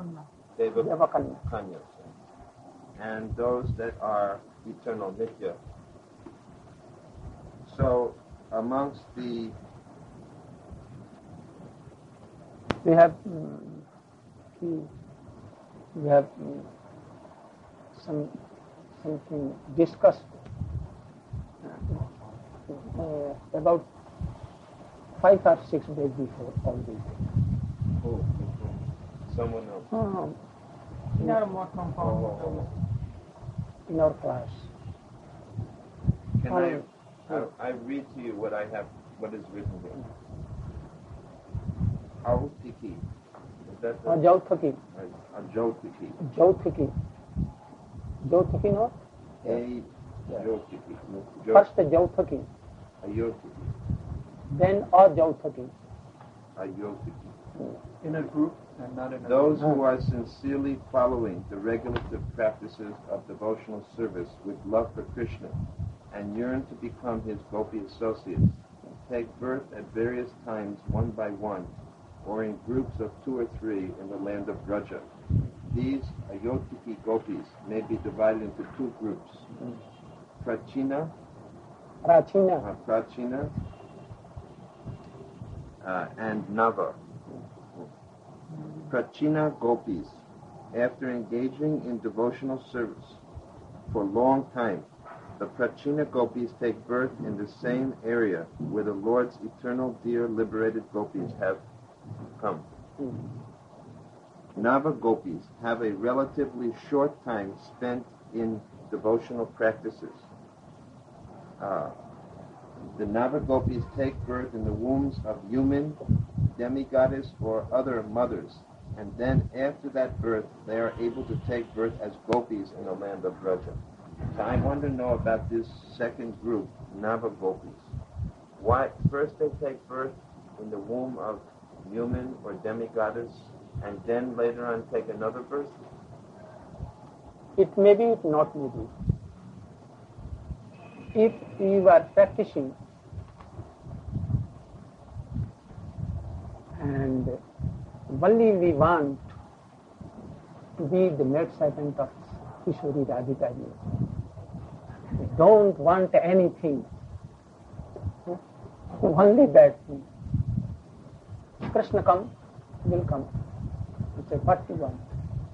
Devakanya. And those that are eternal Nitya. So amongst the... We have something discussed about 5 or 6 days before all these things. Oh, someone else. In our class. Can I read to you what I have, what is written here? Autiki. Is that the... Jautaki. Jautiki. Jautaki. Jautaki, no? Jautaki. First Jautaki. Ayotiki. Then Jautaki. Ayotiki. In a group and not in a Those who are sincerely following the regulative practices of devotional service with love for Krishna and yearn to become his Gopi associates take birth at various times one by one or in groups of 2 or 3 in the land of Braja. These Ayotiki Gopis may be divided into 2 groups. Prachina and Nava. Prachina Gopis, after engaging in devotional service for a long time, the Prachina Gopis take birth in the same area where the Lord's eternal dear liberated Gopis have come. Nava Gopis have a relatively short time spent in devotional practices. The Nava Gopis take birth in the wombs of human, demigoddess, or other mothers, and then after that birth, they are able to take birth as Gopis in the land of Braja. So I want to know about this second group, Nava Gopis. Why first they take birth in the womb of human or demigoddess, and then later on take another birth? It may be, it not may be. If you are practicing and only we want to be the maid servant of Kishori Radhika, we don't want anything, only that thing. Krishna will come. You say, what you want?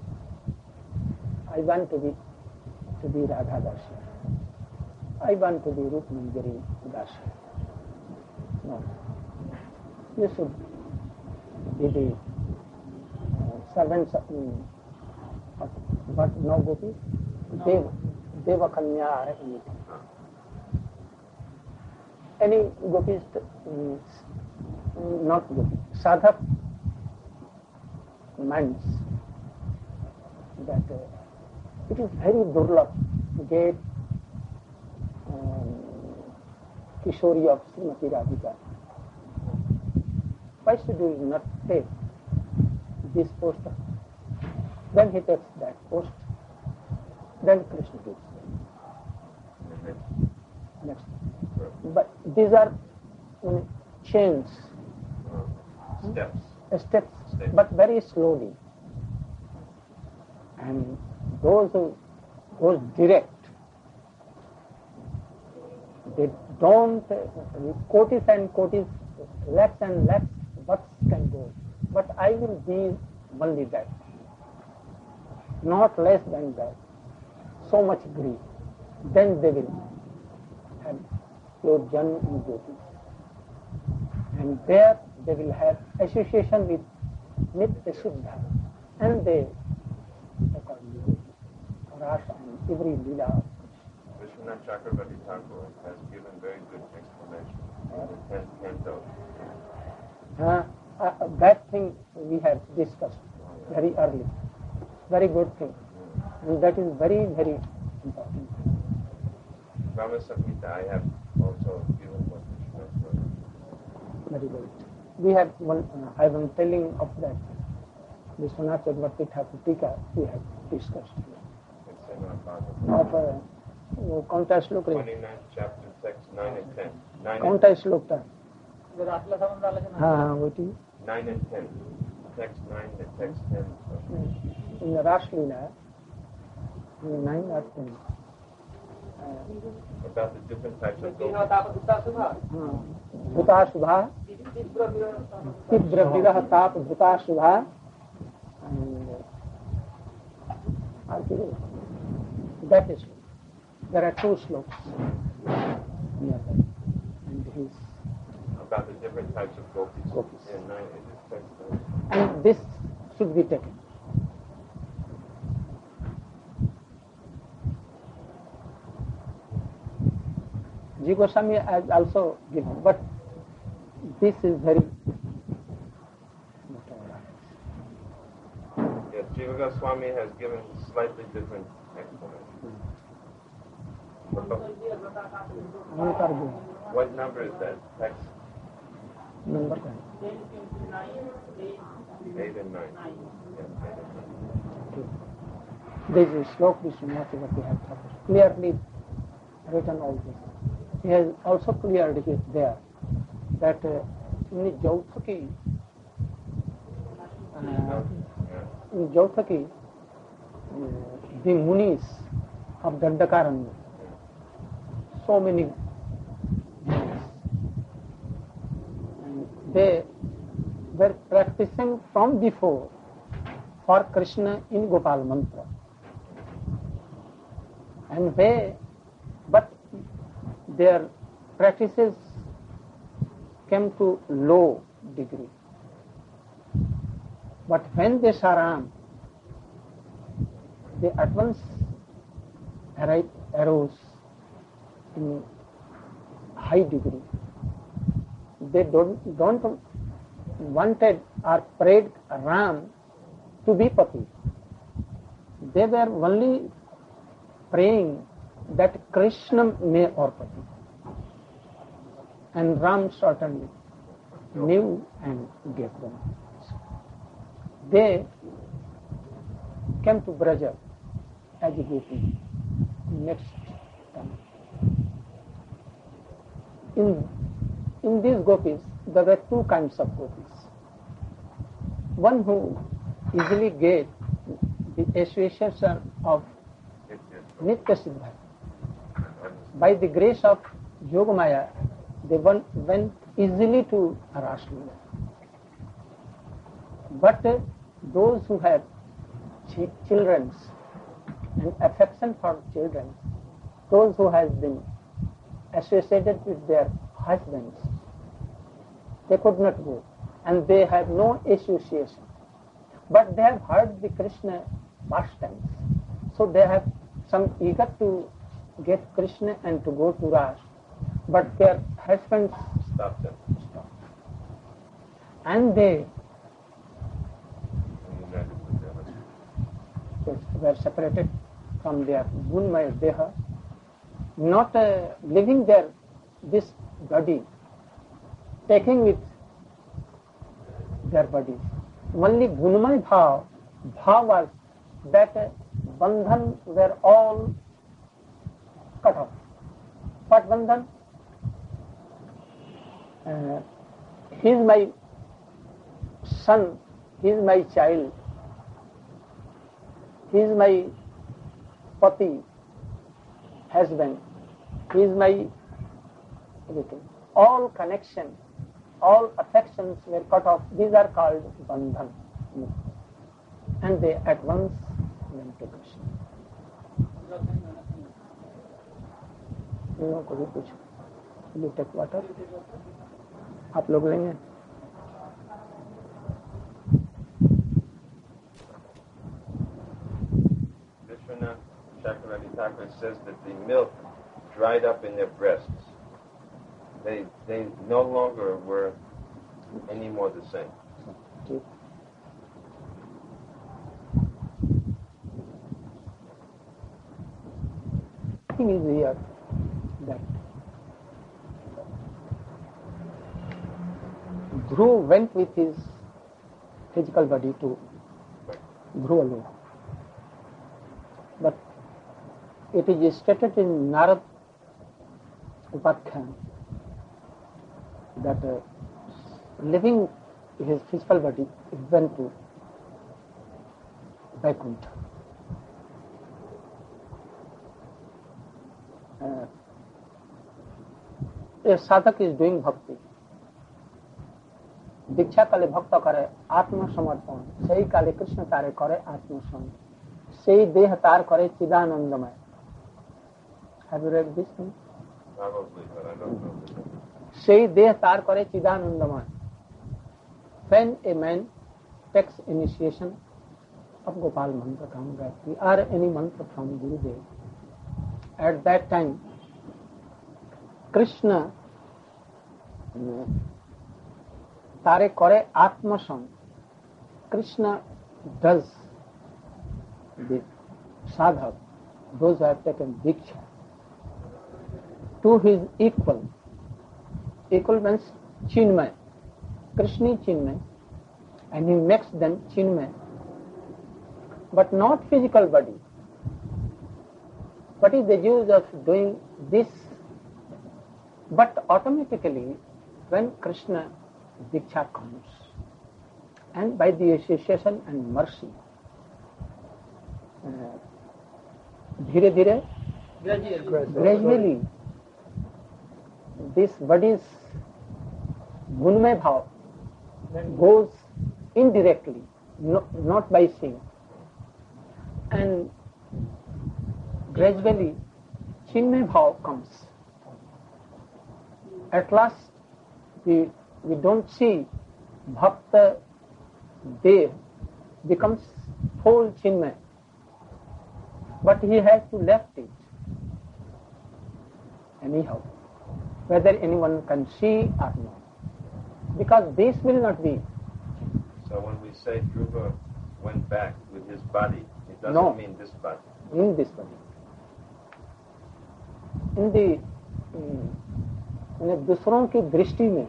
I want to be Radha Dasi. I want to be Rukmini Dasi. No. You should be the servants of but no Gopi. Devakanya or anything. Any Gopis, not Gopi. Sadhak means that it is very durlabh to get Kishori of Srimati Radhika. Why should you not take this post? Then he takes that post. Then Krishna gives. Next. But these are chains. Steps, but very slowly. And those who goes direct, they don't, kotis and kotis, lakhs and lakhs, what can go. But I will be only that, not less than that. So much greed. Then they will have your Janma and Jyoti. And there they will have association with Nitya Siddha. And they accordingly Rasa and every Leela. Vishwanath Chakravarti Thakur has given very good explanation in the 10th canto. That thing we have discussed very early. Very good thing. And that is very, very important. Brahma Samhita, I have also given what Vishwanath wrote. Very good. We have one, I am telling of that. Vishwanath Chakravarti Thakur Tika, we have discussed. Of कौन सा श्लोक है? 29th chapter, text 9 and 10. कौन सा श्लोक था? हाँ हाँ वो ठीक. 9 and 10. text 9 and text 10. In the Ras Leela, 9 or 10. About the different types of gopis. Bhuta Subha, Tibra Viraha Tap Bhuta Subha, and that is, there are 2 slokas nearby, and his about the different types of gopis. Yeah, 9 is text 9. And this should be taken. G. Goswami has also given, but this is very. Yes, Jiva Goswami has given slightly different explanation. What number is that? Text Number 8 and 9. Yeah, 8 and 9. This is Slok Vishwanath has clearly written all this. He has also cleared it there that in Jauthaki, the Munis of Dandakaranya, so many Munis, and they were practicing from before for Krishna in Gopal Mantra. And but their practices came to low degree. But when they saw Ram, they at once arose in high degree. They don't wanted or prayed Ram to be Pati. They were only praying that Krishna may or Pati. And Ram certainly knew and gave them. They came to Braja as a gopi next time. In these gopis, there were 2 kinds of gopis. One who easily get the association of Nitya Siddha. By the grace of Yogamaya, they went easily to Ras Leela. But those who have children and affection for children, those who have been associated with their husbands, they could not go, and they have no association. But they have heard the Krishna pastimes, so they have some eager to get Krishna and to go to Ras, but their husbands Stop them. And they United with their husband. were separated from their Gunmaya Deha, not leaving this body, taking with their bodies. Only Gunmaya Bhav was that Bandhan were all cut off. What Bandhan? He is my son, he is my child, he is my pati, husband, he is my everything. All connection, all affections were cut off. These are called bandhan. And they at once went to Krishna. इन लोगों को भी पूछो, you take water, आप लोग लेंगे? Vishwanath Chakravarti Thakur says that the milk dried up in their breasts. They no longer were any more the same. ठीक. Thing is here that Dhruv went with his physical body to Dhruvaloka. But it is stated in Narad Upakhyan that living his physical body went to Vaikuntha. A sadhak is doing bhakti. दीक्षा काले भक्त करे आत्मसमर्पण सही काले कृष्ण तारे करे आत्मसमर्पण सही देह तार करे चिदानंदमय. Have you read this thing? Probably, but I don't know. सही देह तार करे चिदानंदमय. When a man takes initiation of Gopal mantra from Gayatri or any mantra from Gurudev, at that time Krishna Tare Kore Atmasam. Krishna does the sadhak, those who have taken Diksha, to his equal. Equal means Chinmay. Krishna Chinmay, and he makes them Chinmay, but not physical body. What is the use of doing this? But automatically, when Krishna Diksha comes, and by the association and mercy, gradually, this body's gunmay bhav goes indirectly, not by seeing, and gradually chinmay bhav comes. At last, we don't see bhakta dev becomes whole chinmay, but he has to left it anyhow, whether anyone can see or not, because this will not be. So when we say Dhruva went back with his body, it doesn't mean this body. In this body. In दूसरों की दृष्टि में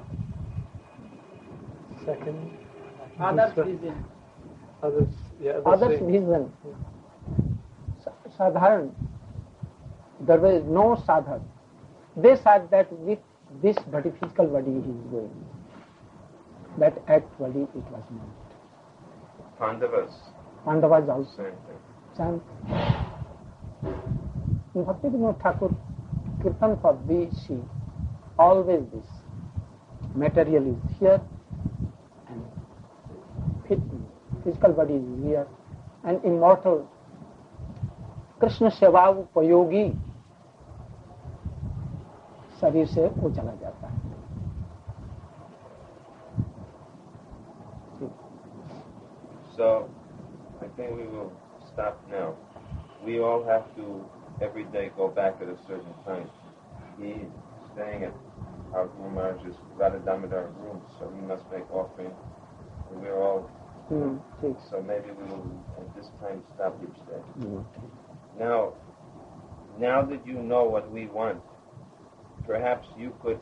Others vision sadharan, there was no sadhak. They said that with this body, physical body he is going, but actually it was not. Pandavas also. Same thing. In Bhakti Vinod Thakur Kirtan for we see always this. Material is here and physical body is here, and immortal Krishna Seva Upayogi शरीर से वो चला जाता है. So, I think we will stop now. We all have to every day go back at a certain time. He's staying at our Guru Maharaj's Radha Damodar room, so he must make offering. And we're all so maybe we will at this time stop each day. Now that you know what we want, perhaps you could,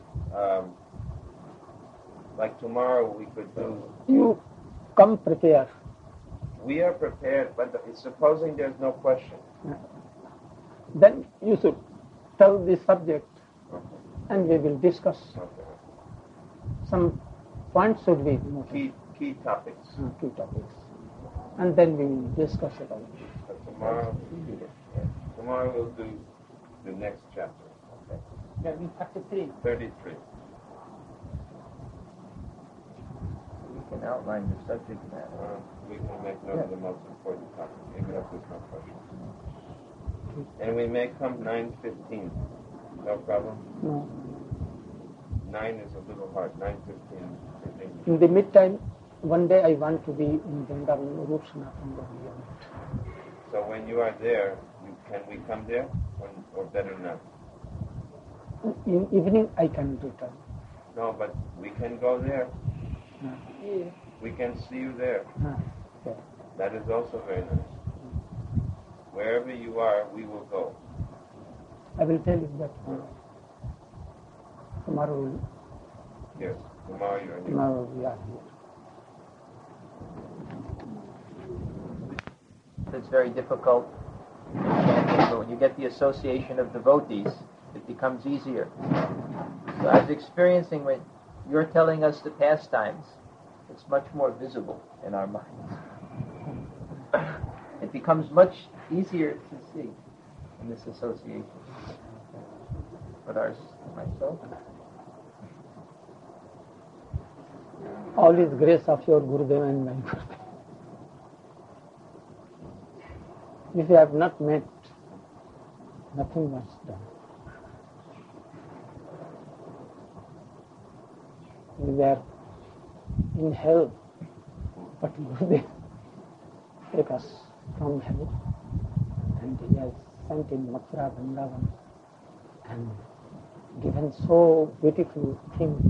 like tomorrow we could do... You come prepared. We are prepared, but supposing there's no question. Then you should tell the subject, and we will discuss. Some points should be key topics. Key topics. And then we will discuss about it. So tomorrow we'll do the next chapter. That will be 33. 33. We can outline the subject matter. We can make note of the most important topic, even if there's no question. And we may come 9:15. No problem? No. 9 is a little hard. 9:15. In the meantime, one day I want to be in Vrindavan, Rupsana from the So when you are there, can we come there? Or better not? In evening I can return. No, but we can go there. We can see you there. Okay. That is also very nice. Wherever you are, we will go. I will tell you that tomorrow. Yes, tomorrow you are here. Tomorrow we are here. It's very difficult, but when you get the association of devotees, it becomes easier. So I was experiencing when you're telling us the pastimes, it's much more visible in our minds. It becomes much easier to see in this association with myself. All is grace of your Gurudev and my Gurudev. If you have not met, nothing was done. We were in hell, but Gurudev took us from hell, and he has sent in Mathura, Vrindavan, and given so beautiful things.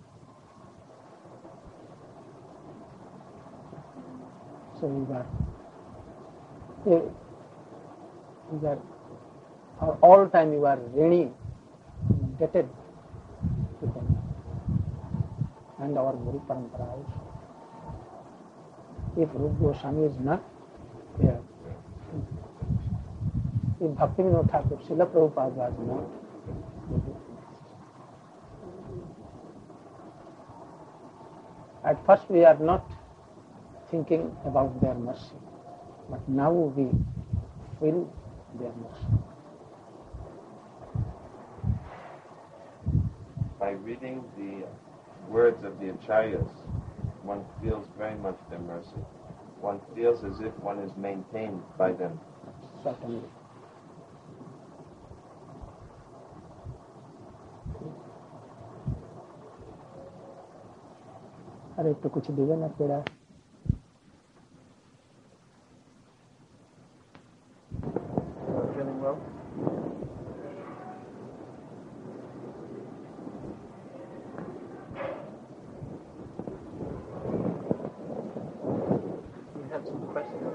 So we were for all time we were really indebted to them and our Guru Parampara also. If Rupa Goswami is not there, if Bhaktivinoda Thakur, Srila Prabhupada was not, at first we are not thinking about their mercy, but now we feel their mercy. By reading the words of the Acharyas, one feels very much their mercy. One feels as if one is maintained by them. Certainly. अरे तो कुछ देवे ना पेड़ा Feeling well? You have some questions?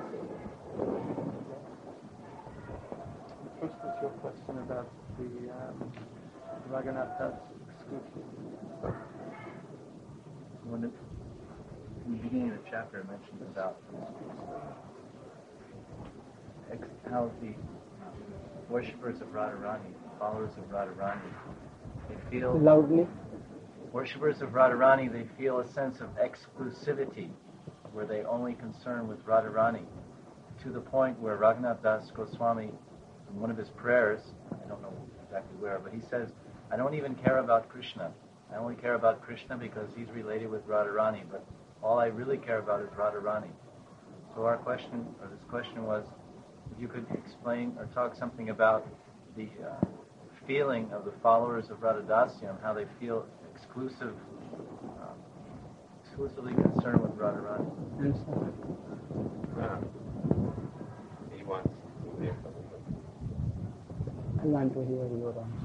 First was your question about the Raghunath Das exclusion. In the beginning of the chapter, I mentioned about how the worshippers of Radharani, followers of Radharani, they feel loudly. Worshippers of Radharani, they feel a sense of exclusivity, where they only concern with Radharani, to the point where Raghunath Das Goswami, in one of his prayers, I don't know exactly where, but he says, I don't even care about Krishna. I only care about Krishna because he's related with Radharani, but all I really care about is Radharani. So our question, or this question was, if you could explain or talk something about the feeling of the followers of Radha Dasyam, how they feel exclusively concerned with Radharani. He wants to hear. I want to hear your answer.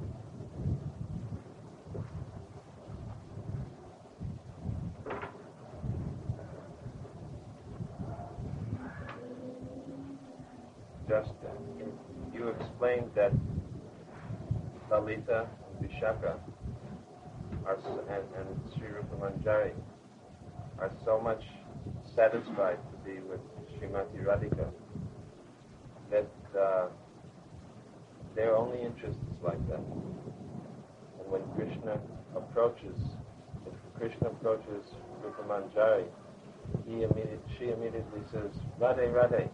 Just you explained that Lalita and Vishaka and Sri Rupa Manjari are so much satisfied to be with Srimati Radhika that their only interest is like that. And when Krishna approaches Rupa Manjari, she immediately says, Radhe, Radhe.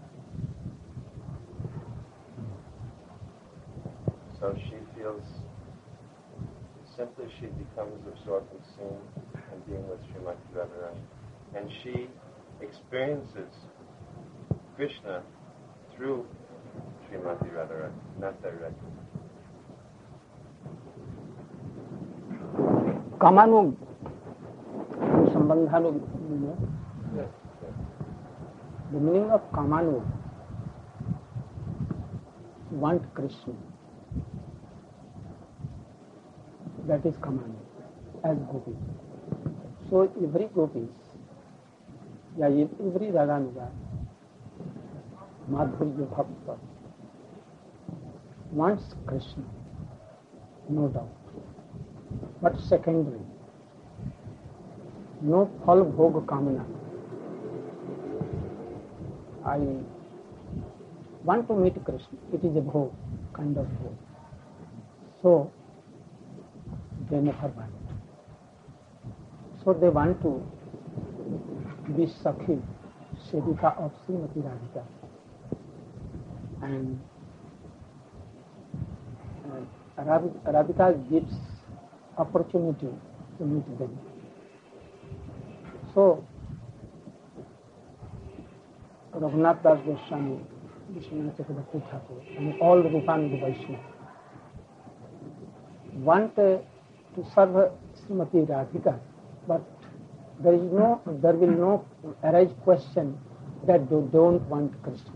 So she feels, simply she becomes absorbed in seeing and being with Srimati Radharani. And she experiences Krishna through Srimati Radharani, not directly. Kamanug, Sambandhanug. The meaning of Kamanug, want Krishna. That is Kamanug, as Gopi. So every Gopi, every Radhanuga, Madhurya Bhakta, wants Krishna, no doubt. But secondary, no phal bhoga kamana. I want to meet Krishna. It is a bhog, kind of bhog. So they never want. So they want to the Sakhi, Sevika of Srimati Radhika. And Radhika gives opportunity to meet them. So, Raghunath Das Goswami, Vishwanath Chakrabarti Thakur, and all the Rupanuga Vaishnavas want to serve Srimati Radhika, but there will no arise question that they don't want Krishna.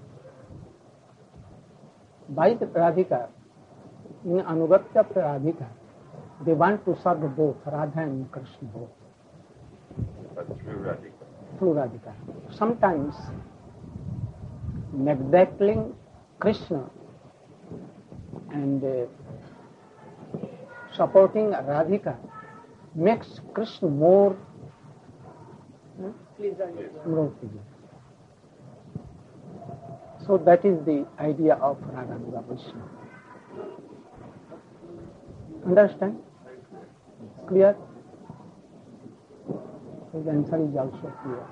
By the Radhika, in Anugatya Radhika, they want to serve both Radha and Krishna both. But through Radhika. Through Radhika. Sometimes neglecting Krishna and supporting Radhika makes Krishna more pleasant. So that is the idea of Raganuga Vaishnava. Understand? Clear? The answer is also clear.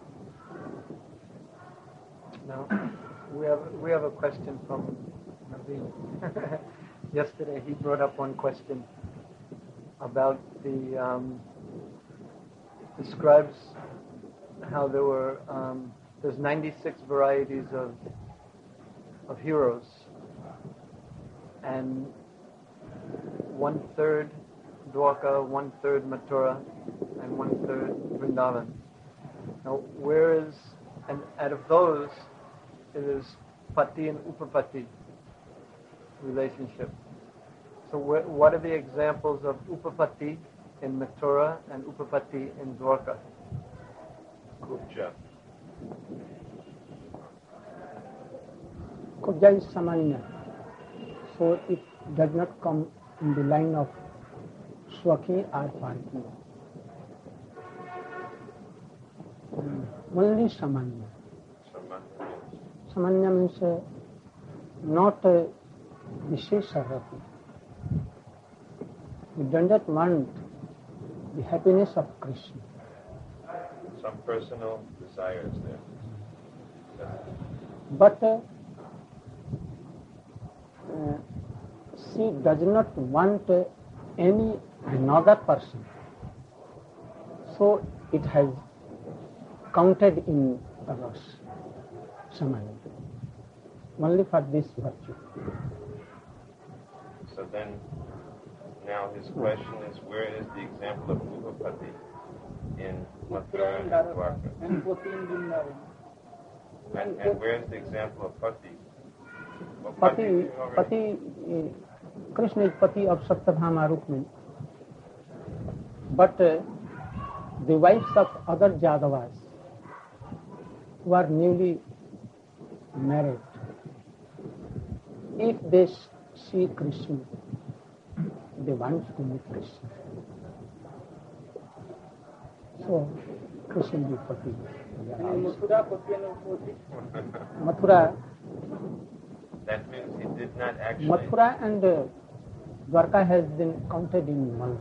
Now, we have a question from Naveen. Yesterday he brought up one question about describes how there's 96 varieties of heroes, and 1/3 Dwarka, 1/3 Mathura, and 1/3 Vrindavan. Now, and out of those, it is Pati and Upapati relationship. So what are the examples of Upapati in Mathura and Upapati in Dwarka? Kubja. Kubja is Samanya, so it does not come in the line of Swaki or Parki. Only Samanya. Samanya means not a Vishesha Rati. We do not want the happiness of Krishna. Some personal desires there. But she does not want any another person. So it has counted in Ras, Samanya, only for this virtue. So then, now his question is, where is the example of Upapati in Mathura and Dwarka? And Pati in Vrindavan. And where is the example of Pati? Well, Pati, Krishna is Pati of Satyabhama Rukmini. But the wives of other Jadavas who are newly married, if they see Krishna, they want to meet Krishna. So, Krishna is Pati. Mathura. That means he did not actually. Mathura and Dwarka has been counted in one.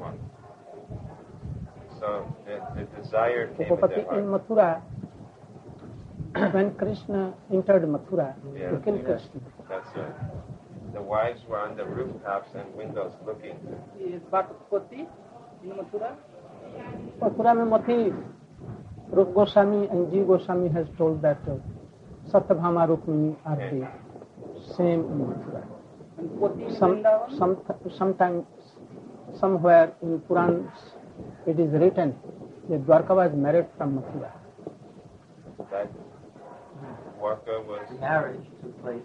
So the desire came in their heart. In Mathura, when Krishna entered Mathura, to kill Krishna. That's right. The wives were on the rooftops and windows looking. But Pati in Mathura? Mathura mein Mati, Rup Goswami and Ji Goswami has told that Satyabhama Rukmini are the same in Mathura. Sometimes, somewhere in Purans, it is written that Dwarka was married from Mathura. That Dwarka was... Marriage took place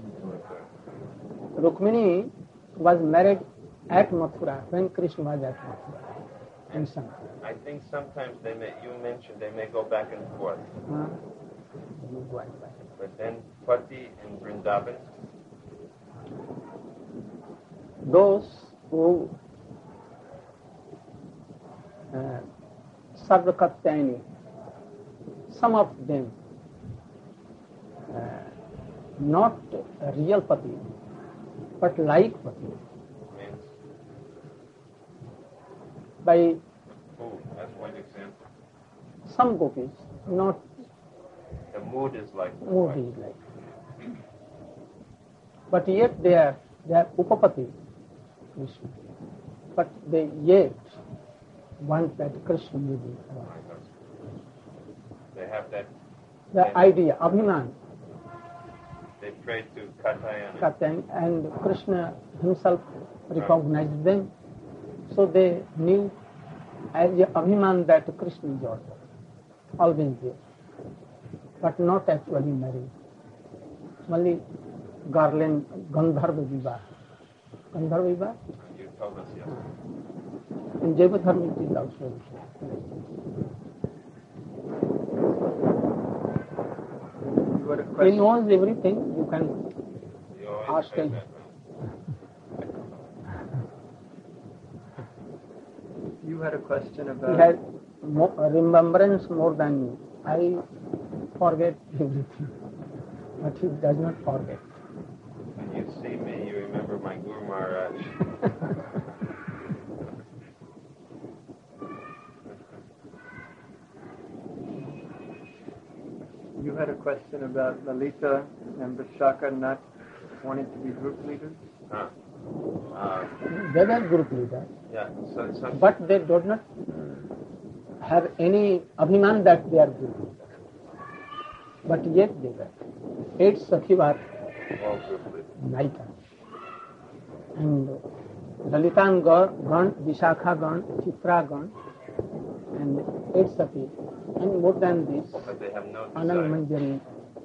in Mathura. Rukmini was married at Mathura when Krishna was at Mathura. And I think sometimes you mentioned they may go back and forth. But then Pati in Vrindavan? Those who Sarvakatyayani, some of them, not a real Pati, but like Pati. Means? By Who? That's one example. some gopis, not The mood is like moody like. But yet they are Upapati Krishna. But they yet want that Krishna may be alive. They have that. The idea, Abhiman, They pray to Katayana. Katan, and Krishna himself recognized them. So they knew as Abhiman that Krishna is always there, but not actually married. Only garland, Gandharva Vivah. Gandharva Vivah? You told us yesterday. In Jaiva Dharma it is also. You had a He question. knows everything. You can You always ask say him. that. You had a question He about. has remembrance more than me. I forget everything, but he does not forget. When you see me, you remember my Guru Maharaj. You had a question about Lalita and Vishaka not wanting to be group leaders. Huh. They were group leaders, Yeah. So but they do not have any abhiman that they are group leaders. But yet they were. 8 Sakhi were all group leaders. Naika. And Lalitan Gan, Vishakha Gan, Chitra Gan, and 8 Sakhi. And more than this, But they have no Anand desire. Manjari.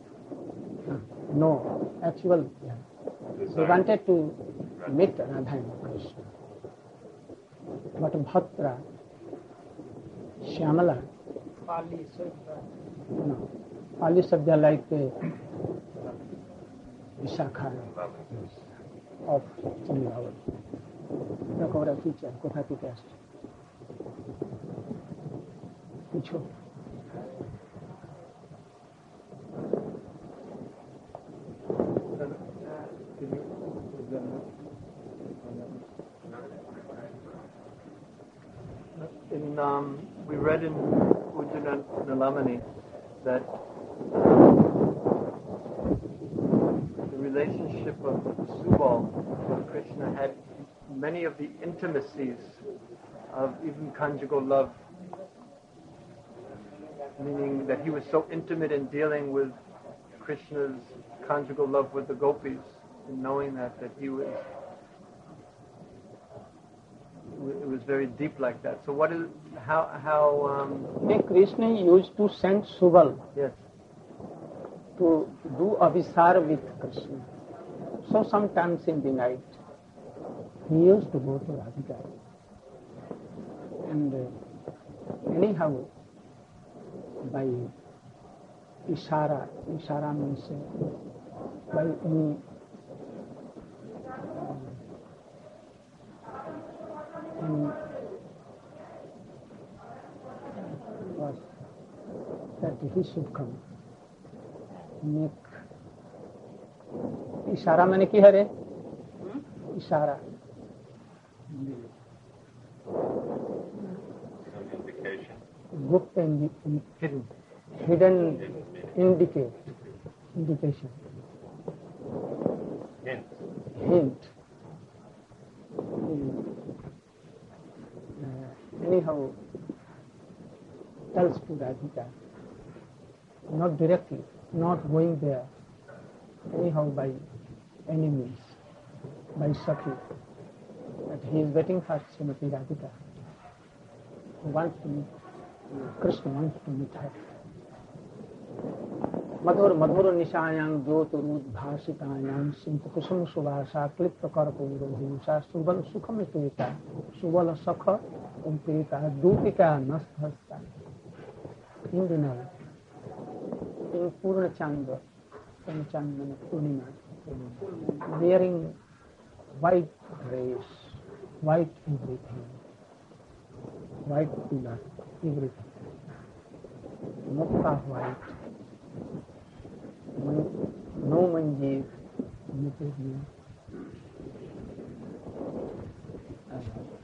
No, actual. Yeah. They Desire. wanted to meet Radha and Krishna. But Bhatra, Shyamala, no, Pali Sabya like Vishakha of Chandravali. Look over a teacher, Kothati test. Pucho. We read in Ujjana Nilamani that the relationship of Subal and Krishna had many of the intimacies of even conjugal love, meaning that he was so intimate in dealing with Krishna's conjugal love with the gopis, and knowing that he was, it was very deep like that. So what is, Krishna used to send Subal yes, to do avisar with Krishna. So sometimes in the night, he used to go to Radhika. And anyhow, by Ishara means by any was that he should come. Make इशारा मैंने की है रे इशारा Some indication. गुप्त hidden indication Hint. Anyhow tells to Radhika, not directly, not going there, anyhow by any means, by Sakhi, that he is waiting for Srimati Radhika, who wants to meet, Krishna wants to meet her. मधुर मधुर निशायां ज्योतिरूद भाषितायां सिंह कुसुम सुभाषा क्लिप्त कर पूर्वभूषा सुबल सुखम पीता सुबल सख पीता दूतिका नस्ता in the night, in Purna Chandra, Purnima, wearing white dress, white everything, white pillar, everything, Mukta white, no manjeev,